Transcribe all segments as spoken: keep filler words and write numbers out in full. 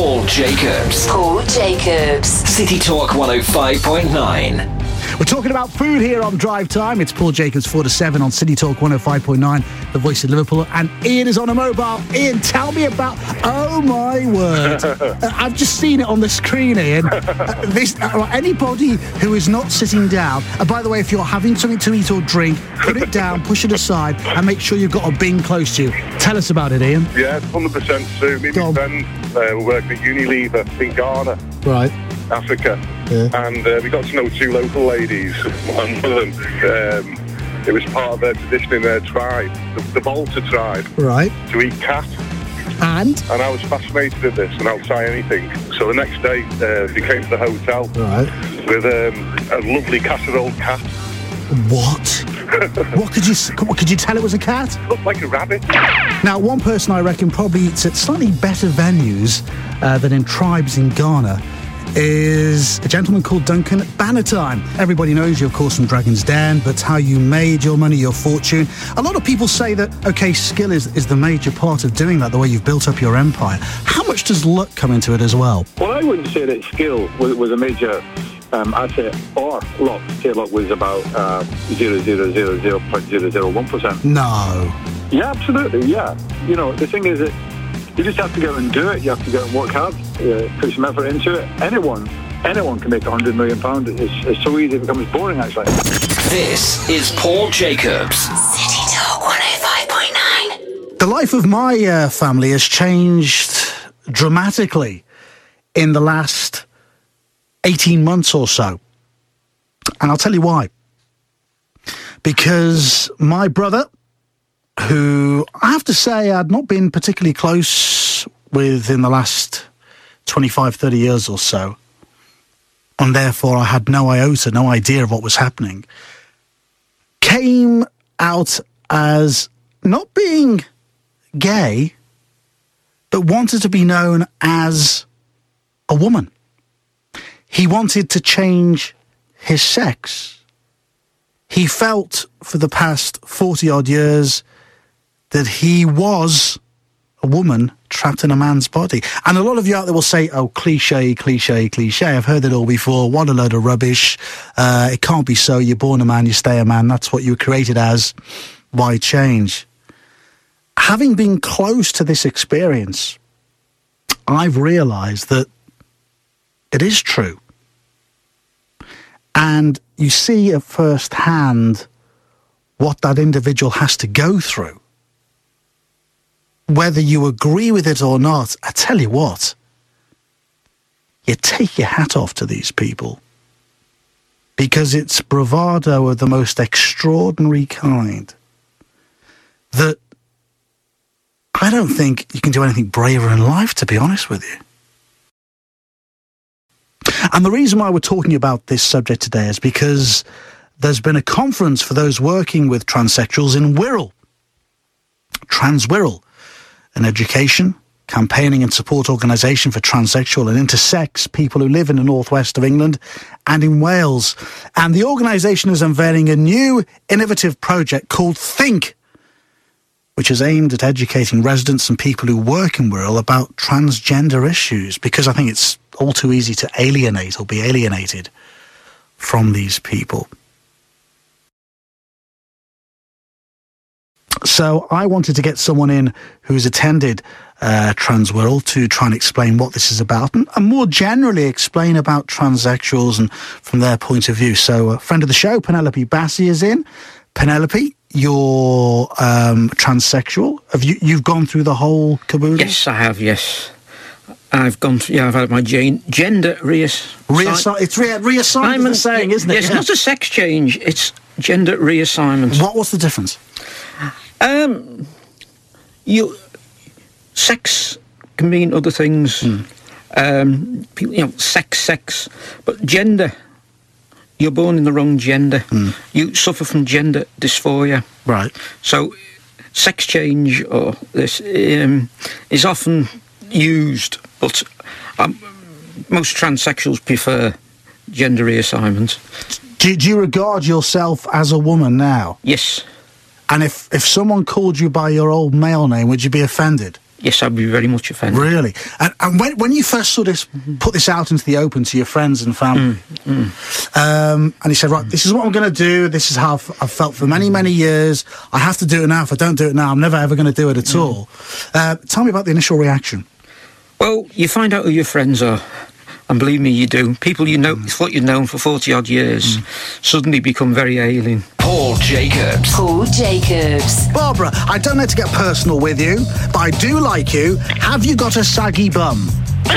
Paul Jacobs. Paul Jacobs. City Talk one oh five point nine. We're talking about food here on Drive Time. It's Paul Jacobs, four to seven on City Talk one oh five point nine, the voice of Liverpool. And Ian is on a mobile. Ian, tell me about... Oh, my word. uh, I've just seen it on the screen, Ian. Uh, this, uh, anybody who is not sitting down... And by the way, if you're having something to eat or drink, put it down, push it aside, and make sure you've got a bin close to you. Tell us about it, Ian. Yeah, one hundred percent true. Me and my friend uh, were working at Unilever in Ghana. Right. Africa, yeah. and uh, we got to know two local ladies. One of them, um, it was part of their tradition in their tribe, the, the Volta tribe, right, to eat cat. And? And I was fascinated at this, and I'll try anything. So the next day, uh, we came to the hotel right. with um, a lovely casserole cat. What? What could you what could you tell it was a cat? It looked like a rabbit. Now, one person I reckon probably eats at slightly better venues uh, than in tribes in Ghana is a gentleman called Duncan Bannatyne. Everybody knows you, of course, from Dragon's Den, but how you made your money, your fortune. A lot of people say that, okay, skill is, is the major part of doing that, the way you've built up your empire. How much does luck come into it as well? Well, I wouldn't say that skill was, was a major um, asset or luck. Say luck was about uh, zero zero zero zero point zero zero one percent. No. Yeah, absolutely, yeah. You know, the thing is that you just have to go and do it. You have to go and work hard, uh, put some effort into it. Anyone, anyone can make a hundred million pounds. It's, it's so easy, it becomes boring, actually. This is Paul Jacobs. City Talk one oh five point nine. The life of my uh, family has changed dramatically in the last eighteen months or so. And I'll tell you why. Because my brother, who I have to say I'd not been particularly close with in the last twenty-five, thirty years or so, and therefore I had no iota, no idea of what was happening, came out as not being gay, but wanted to be known as a woman. He wanted to change his sex. He felt for the past forty-odd years that he was a woman trapped in a man's body. And a lot of you out there will say, oh, cliche, cliche, cliche. I've heard it all before. What a load of rubbish. Uh, it can't be so. You're born a man, you stay a man. That's what you were created as. Why change? Having been close to this experience, I've realised that it is true. And you see at first hand what that individual has to go through. Whether you agree with it or not, I tell you what, you take your hat off to these people. Because it's bravado of the most extraordinary kind that I don't think you can do anything braver in life, to be honest with you. And the reason why we're talking about this subject today is because there's been a conference for those working with transsexuals in Wirral. Trans Wirral, an education, campaigning and support organisation for transsexual and intersex people who live in the northwest of England and in Wales. And the organisation is unveiling a new innovative project called Think, which is aimed at educating residents and people who work in Wirral about transgender issues, because I think it's all too easy to alienate or be alienated from these people. So I wanted to get someone in who's attended uh, Trans Wirral to try and explain what this is about and, and more generally explain about transsexuals and from their point of view. So a friend of the show, Penelope Bassi, is in. Penelope, you're um, transsexual. Have you, you've gone through the whole caboodle? Yes, I have, yes. I've gone through, yeah, I've had my gen- gender reass- reassign. It's re- reassignment, the saying, isn't it? Yes, yeah. Not a sex change, it's gender reassignment. What was the difference? Um, you, sex can mean other things. Mm. Um, people, you know, sex, sex, but gender. You're born in the wrong gender. Mm. You suffer from gender dysphoria. Right. So, sex change or this um, is often used, but um, most transsexuals prefer gender reassignment. Do, do you regard yourself as a woman now? Yes. And if, if someone called you by your old male name, would you be offended? yes, I'd be very much offended. Really? And, and when, when you first sort of put this out into the open to your friends and family, Mm, mm. um, and he said, right, this is what I'm going to do, this is how I've, I've felt for many, many years, I have to do it now, if I don't do it now, I'm never ever going to do it at Mm. all. Uh, tell me about the initial reaction. Well, you find out who your friends are. And believe me, you do. People you know, thought you'd known for forty-odd years, suddenly become very alien. Paul Jacobs. Paul Jacobs. Barbara, I don't know to get personal with you, but I do like you. Have you got a saggy bum?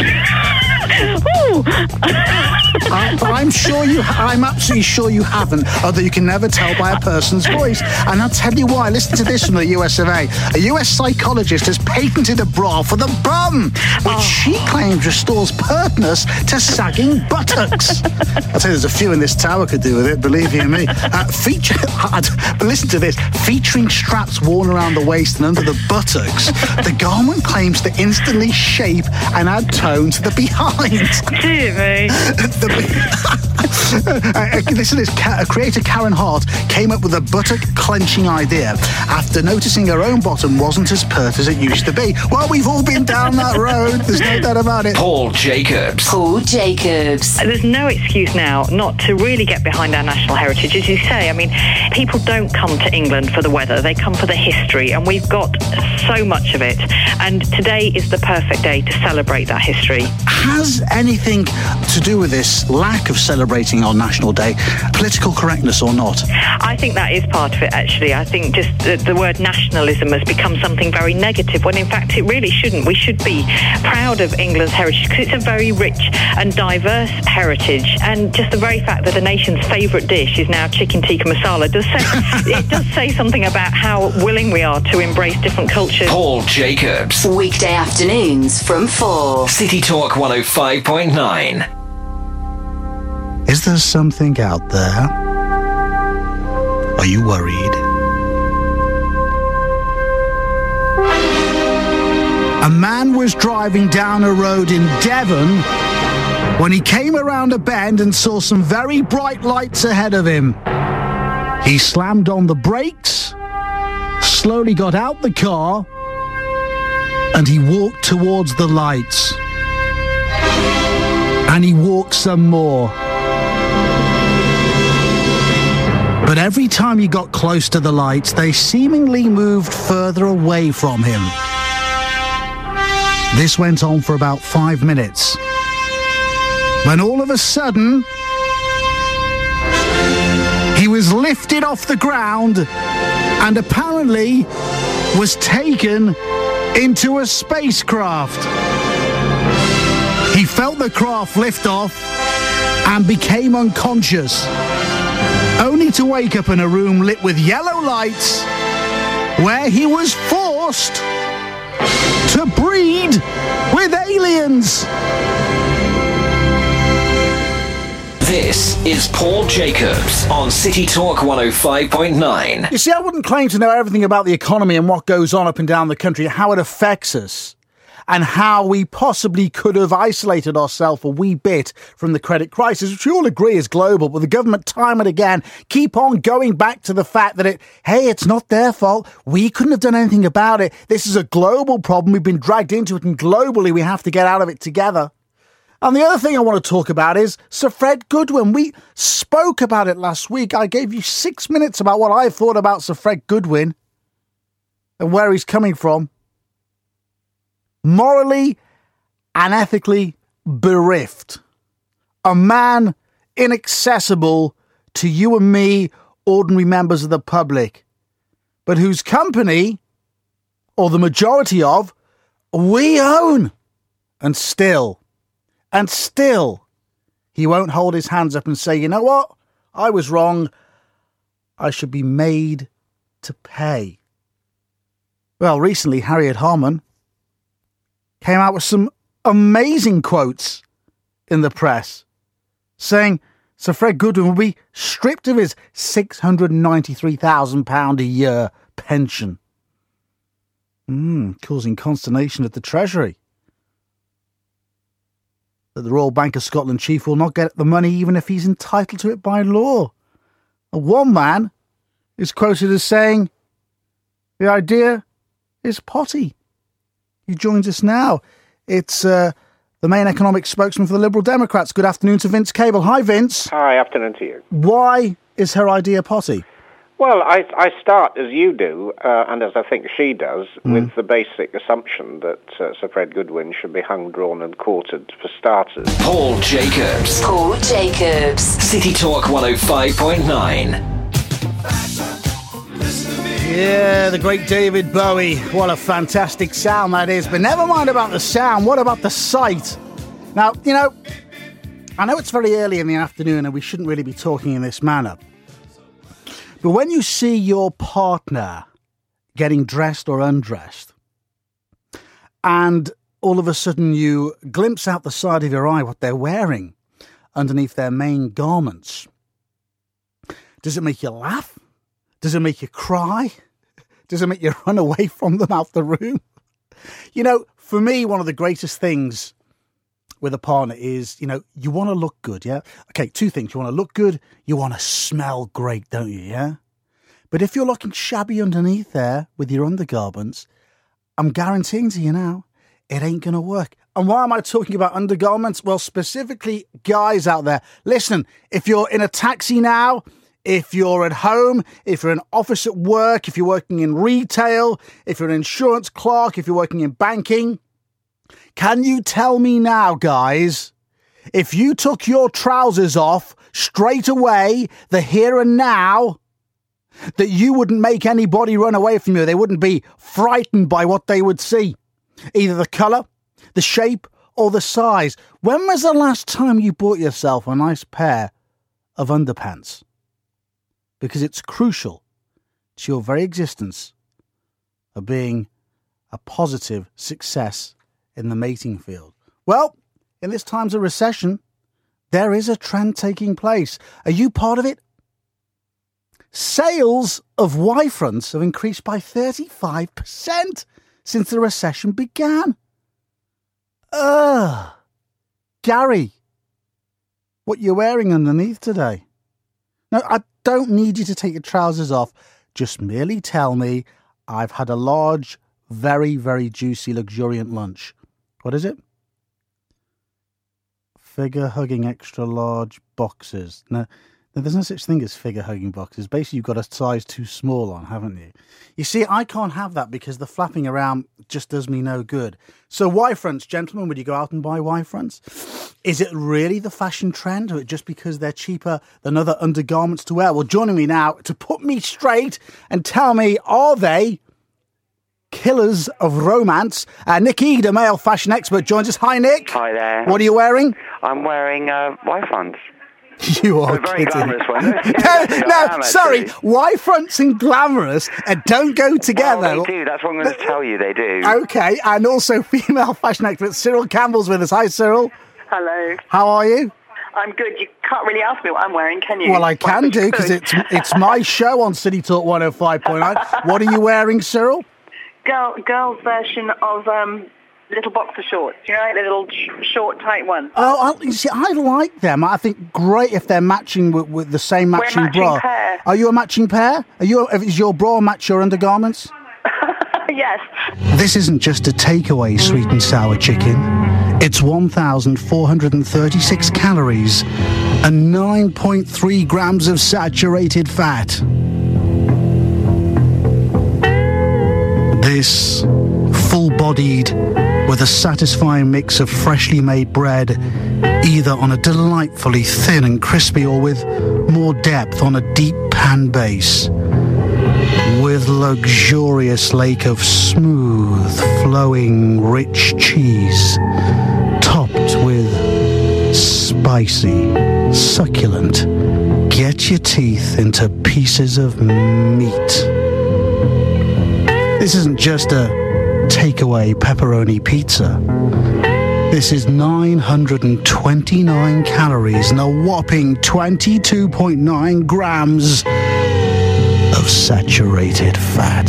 Oh, I, I'm sure you. I'm absolutely sure you haven't. Although you can never tell by a person's voice. And I'll tell you why. Listen to this from the U S of A. A U S psychologist has patented a bra for the bum, which she claims restores pertness to sagging buttocks. I'll tell you, there's a few in this tower could do with it. Believe you me. Uh, feature. But listen to this. Featuring straps worn around the waist and under the buttocks, the garment claims to instantly shape and add tone to the behind. dear me. The, uh, listen to this. Ca- creator Karen Hart came up with a buttock-clenching idea after noticing her own bottom wasn't as pert as it used to be. Well, we've all been down that road. There's no doubt about it. Paul Jacobs. Paul Jacobs. There's no excuse now not to really get behind our national heritage. As you say, I mean, people don't come to England for the weather. They come for the history, and we've got so much of it. And today is the perfect day to celebrate that history. Has anything to do with this lack of celebrating our National Day political correctness or not? I think that is part of it, actually. I think just the, the word nationalism has become something very negative, when in fact it really shouldn't. We should be proud of England's heritage, because it's a very rich and diverse heritage. And just the very fact that the nation's favourite dish is now chicken tikka masala does say, it does say something about how willing we are to embrace different cultures. Paul Jacobs. Weekday afternoons from four. City Talk one oh five point nine. Is there something out there? Are you worried? A man was driving down a road in Devon when he came around a bend and saw some very bright lights ahead of him. He slammed on the brakes, slowly got out the car, and he walked towards the lights. And he walked some more. But every time he got close to the lights, they seemingly moved further away from him. This went on for about five minutes. When all of a sudden, he was lifted off the ground and apparently was taken into a spacecraft. He felt the craft lift off and became unconscious, only to wake up in a room lit with yellow lights where he was forced to breed with aliens. This is Paul Jacobs on City Talk one oh five point nine. You see, I wouldn't claim to know everything about the economy and what goes on up and down the country, how it affects us, and how we possibly could have isolated ourselves a wee bit from the credit crisis, which we all agree is global, but the government time and again keep on going back to the fact that it, hey, it's not their fault. We couldn't have done anything about it. This is a global problem. We've been dragged into it, and globally we have to get out of it together. And the other thing I want to talk about is Sir Fred Goodwin. We spoke about it last week. I gave you six minutes about what I thought about Sir Fred Goodwin and where he's coming from. Morally and ethically bereft. A man inaccessible to you and me, ordinary members of the public, but whose company, or the majority of, we own. And still, and still, he won't hold his hands up and say, you know what? I was wrong. I should be made to pay. Well, recently, Harriet Harman came out with some amazing quotes in the press, saying Sir Fred Goodwin will be stripped of his six hundred ninety-three thousand pounds a year pension. Mm, causing consternation at the Treasury. That the Royal Bank of Scotland chief will not get the money even if he's entitled to it by law. And one man is quoted as saying, the idea is potty. who joins us now. It's uh, the main economic spokesman for the Liberal Democrats. Good afternoon to Vince Cable. Hi, Vince. Hi, afternoon to you. Why is her idea potty? Well, I, I start, as you do, uh, and as I think she does, Mm. with the basic assumption that uh, Sir Fred Goodwin should be hung, drawn and quartered for starters. Paul Jacobs. Paul Jacobs. City Talk one oh five point nine. Yeah, the great David Bowie. What a fantastic sound that is. But never mind about the sound. What about the sight? Now, you know, I know it's very early in the afternoon and we shouldn't really be talking in this manner. But when you see your partner getting dressed or undressed, and all of a sudden you glimpse out the side of your eye what they're wearing underneath their main garments, does it make you laugh? Does it make you cry? Does it make you run away from them out the room? You know, for me, one of the greatest things with a partner is, you know, you want to look good, yeah? Okay, two things. You want to look good, you want to smell great, don't you, yeah? But if you're looking shabby underneath there with your undergarments, I'm guaranteeing to you now, it ain't going to work. And why am I talking about undergarments? Well, specifically guys out there. Listen, if you're in a taxi now, if you're at home, if you're in office at work, if you're working in retail, if you're an insurance clerk, if you're working in banking, can you tell me now, guys, if you took your trousers off straight away, the here and now, that you wouldn't make anybody run away from you? They wouldn't be frightened by what they would see. Either the colour, the shape, or the size. When was the last time you bought yourself a nice pair of underpants? Because it's crucial to your very existence of being a positive success in the mating field. Well, in this times of recession, there is a trend taking place. Are you part of it? Sales of Y-fronts have increased by thirty-five percent since the recession began. Ugh. Gary, what you're wearing underneath today? No, I don't need you to take your trousers off. Just merely tell me I've had a large, very, very juicy, luxuriant lunch. What is it? Figure hugging extra large boxes. No, no, there's no such thing as figure hugging boxes. Basically, you've got a size too small on, haven't you? You see, I can't have that because the flapping around just does me no good. So Y-fronts, gentlemen, would you go out and buy Y-fronts? Is it really the fashion trend, or just because they're cheaper than other undergarments to wear? Well, joining me now to put me straight and tell me, are they killers of romance? Uh, Nick Eade, a male fashion expert, joins us. Hi, Nick. Hi there. What are you wearing? I'm wearing uh, Y-fronts. You are a very kidding. glamorous one. no, no sorry. Y-fronts and glamorous uh, don't go together. Well, they do. That's what I'm going to tell you. They do. Okay, and also female fashion expert Cyril Campbell's with us. Hi, Cyril. Hello. How are you? I'm good. You can't really ask me what I'm wearing, can you? Well, I can well, do, because it's it's my show on City Talk one oh five point nine. What are you wearing, Cyril? Girl, girl's version of um, little boxer shorts. You know, like the little sh- short, tight ones. Oh, I, you see, I like them. I think great if they're matching with, with the same matching, We're a matching bra. Pair. Are you a matching pair? Are you? Is your bra match your undergarments? Yes. This isn't just a takeaway sweet and sour chicken. It's one thousand four hundred thirty-six calories and nine point three grams of saturated fat. This, full-bodied, with a satisfying mix of freshly made bread, either on a delightfully thin and crispy or with more depth on a deep pan base, with luxurious lake of smooth, flowing, rich cheese, topped with spicy, succulent, get your teeth into pieces of meat. This isn't just a takeaway pepperoni pizza. This is nine hundred twenty-nine calories and a whopping twenty-two point nine grams of saturated fat.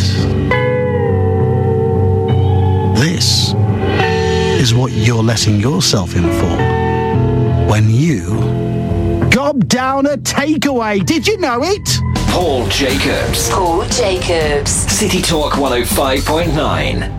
This is what you're letting yourself in for when you gob down a takeaway. Did you know it? Paul Jacobs. Paul Jacobs. City Talk one oh five point nine.